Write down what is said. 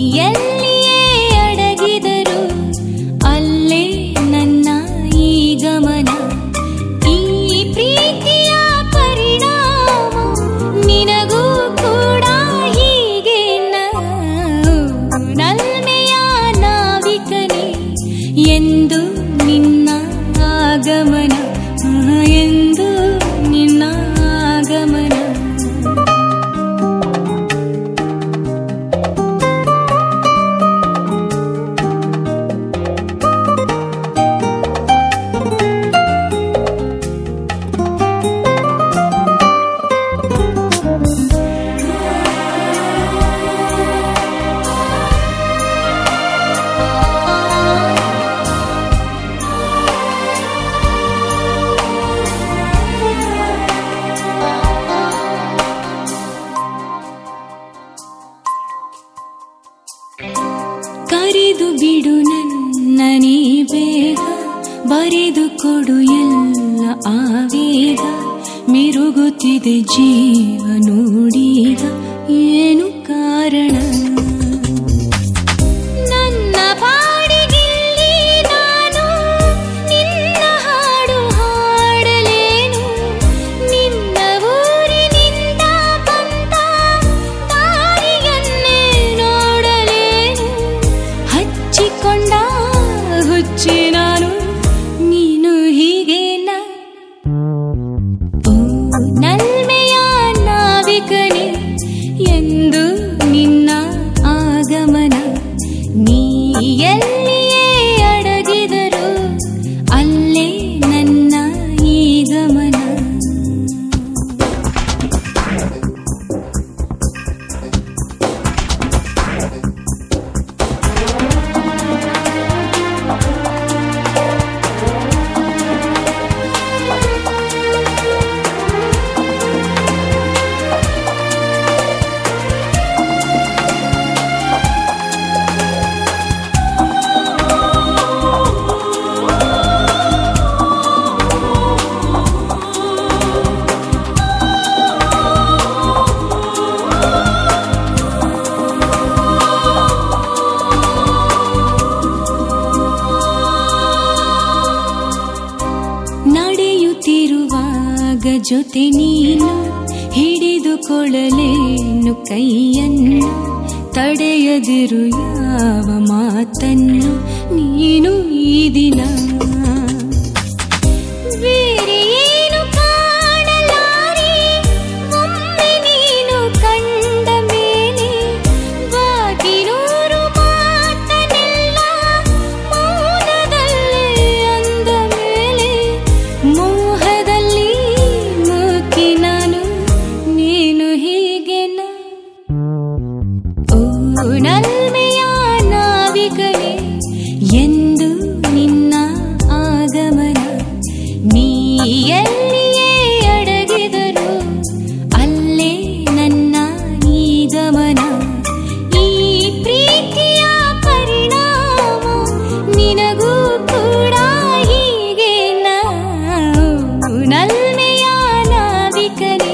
ಎಲ್ಲಿಯೇ ಅಡಗಿದರು ಅಲ್ಲೇ ನನ್ನ ಈ ಗಮನ. ಈ ಪ್ರೀತಿಯ ಪರಿಣಾಮ ನಿನಗೂ ಕೂಡ ಹೀಗೆ ನಲ್ಮೆಯ ನಾವಿಕನೇ ಎಂದು ನಿನ್ನ ಆಗಮನ, ಎಂದು ನಿನ್ನ ಆಗಮನ. ಕರೆದು ಬಿಡು ನನ್ನನೇ ಬೇಗ, ಬರೆದು ಕೊಡು ಎಲ್ಲ ಆವೇಗ. ಮಿರುಗುತ್ತಿದೆ ಜೀವ ನೋಡೀಗ, ಏನು ಕಾರಣ? ನನ್ನ ಪಾಡಿಗಿಲ್ಲಿ ನಾನು ನಿನ್ನ ಹಾಡು ಹಾಡಲೇನು? ನಿನ್ನ ಊರಿನಿಂದ ಬಂದ ದಾರಿಯನ್ನೇ ನೋಡಲೇನು? ಹಚ್ಚಿಕೊಂಡ ಹುಚ್ಚಿ ನಾನು, ನೀನು ಹೀಗೇನ? ಓ ನಲ್ಮೆಯ ನಾವಿಕನೇ ಎಂದು ನಿನ್ನ ಆಗಮನ. ನೀ ಎಲ್ಲಿಯೇ ಅಡಗಿದರು ಅಲ್ಲೇ ನನ್ನ ಈ ಗಮನ. ನಡೆಯುತ್ತಿರುವಾಗ ಜೊತೆ ನೀನು ಹಿಡಿದುಕೊಳ್ಳಲೇನು ಕೈಯನ್ನು? ತಡೆಯದಿರು ಯಾವ ಮಾತನ್ನು ನೀನು ಈ ದಿನ. ಬೇರೆ ಏನು ಕಾಣಲಾರೆ ಒಮ್ಮೆ ನೀನು ಕಂಡ ಮೇಲೆ. ಬಾಕಿ ನೂರು ಮಾತನೆಲ್ಲ ಮೌನದಲ್ಲೇ ಅಂದ ಮೇಲೆ. ಮೋಹದಲ್ಲಿ ಮುಕ್ಕಿ ನಾನು, ನೀನು ಹೀಗೆನ? ಓ ನಲ್ಮೆಯ ನಾವಿಕನೇ ಎಂದು ನಿನ್ನ ಆಗಮನ. ನೀ ಎಲ್ಲಿಯೇ ಅಡಗಿದರು ಅಲ್ಲೇ ನನ್ನ ಈ ಗಮನ. ಈ ಪ್ರೀತಿಯ ಪರಿಣಾಮ ನಿನಗೂ ಕೂಡ ಹೀಗೆ ನಲ್ಮೆಯ ನಾವಿಕನೇ